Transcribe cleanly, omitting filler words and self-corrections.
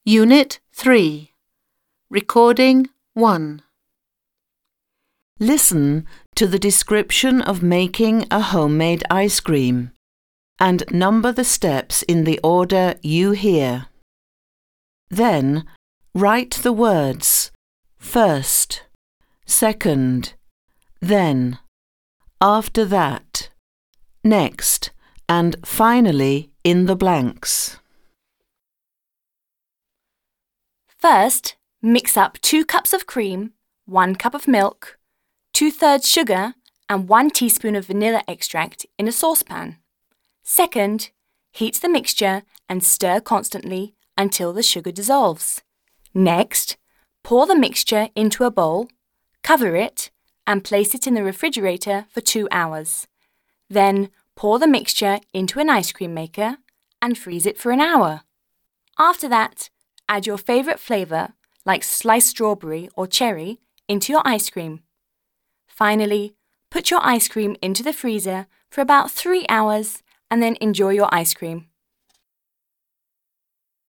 Unit 3. Recording 1. Listen to the description of making a homemade ice cream and number the steps in the order you hear. Then write the words first, second, then, after that, next, and finally in the blanks. First, mix up 2 cups of cream, 1 cup of milk, 2/3 sugar and 1 teaspoon of vanilla extract in a saucepan. Second, heat the mixture and stir constantly until the sugar dissolves. Next, pour the mixture into a bowl, cover it and place it in the refrigerator for 2 hours. Then pour the mixture into an ice cream maker and freeze it for an hour. After that, add your favourite flavour, like sliced strawberry or cherry, into your ice cream. Finally, put your ice cream into the freezer for about 3 hours and then enjoy your ice cream.